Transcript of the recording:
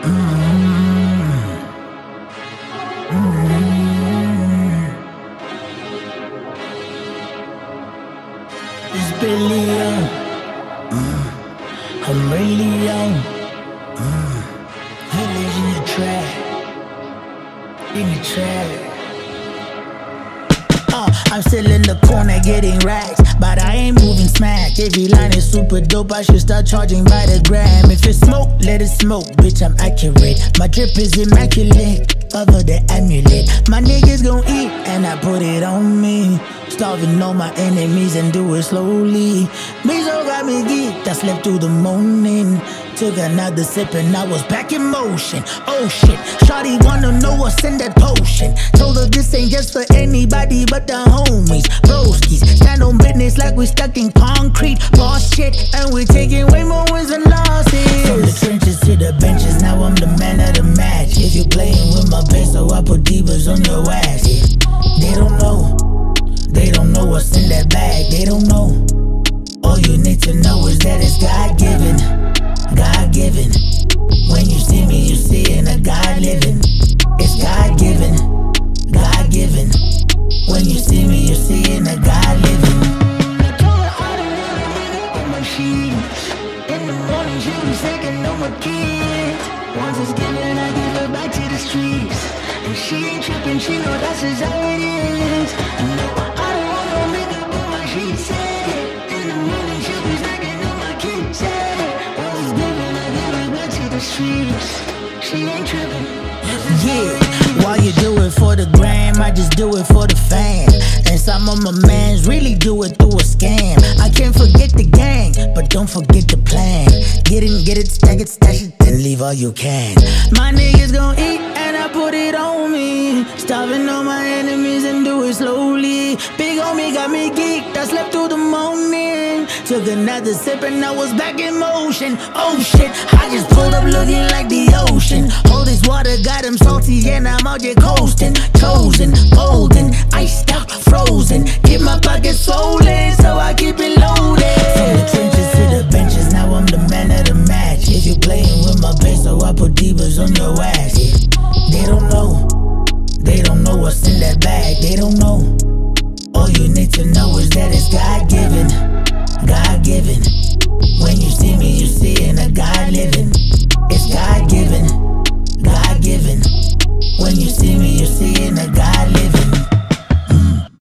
It's Billy Young. I'm really young. Village in the trap. In the trap. I'm still in the corner getting racks, but I ain't moving smack. Every line is super dope, I should start charging by the gram. If it's smoke, let it smoke, bitch, I'm accurate. My drip is immaculate, cover the amulet. My niggas gon' eat, and I put it on me. Starving all my enemies and do it slowly. Mizo got me geeked, I slept through the morning. Took another sip and I was back in motion. Oh shit, shawty wanna know what's in that potion. Told her this ain't just for anybody but the homies. Broskies, stand on business like we stuck in concrete. Boss shit, and we taking way more wins than losses. From the trenches to the benches, now I'm the man of the match. If you're playing with my peso, I put divas on your ass. Yeah. They don't know what's in that bag. They don't know. All you need to know is that it's God-given. God-given. When you see me, you seeing a God living. It's God-given. God-given. When you see me, you seeing a God living. In the morning, she was taking on my kids. Once it's given, I give her back to the streets. And she ain't tripping, she know that's just how it is. No, I don't want no nigga, but my she said it. In the morning, she was taking on my kids. Once it's given, I give her back to the streets. She ain't tripping. Yeah, while you do it for the gram, I just do it for the fam. And some of my mans really do it through a scam. I can't forget the gang, but don't forget the plan. Get in, get it, stack it, stash it, then leave all you can. My niggas gon' eat and I put it on me. Starving all my enemies and do it slowly. Big homie got me geeked, I slept through the morning. Took another sip and I was back in motion. Oh shit, I just pulled up looking like the ocean. All this water got him salty and I'm out here coasting. Chosen, golden, iced out, frozen. Keep my pockets swollen, so I keep it loaded. From the trenches to the benches, now I'm the man of the match. If you're playing with my peso, I put divas on your ass. Yeah. They don't know what's in that bag. They don't know. All you need to know is that it's God-given. God-given. When you see me, you seeing a God living.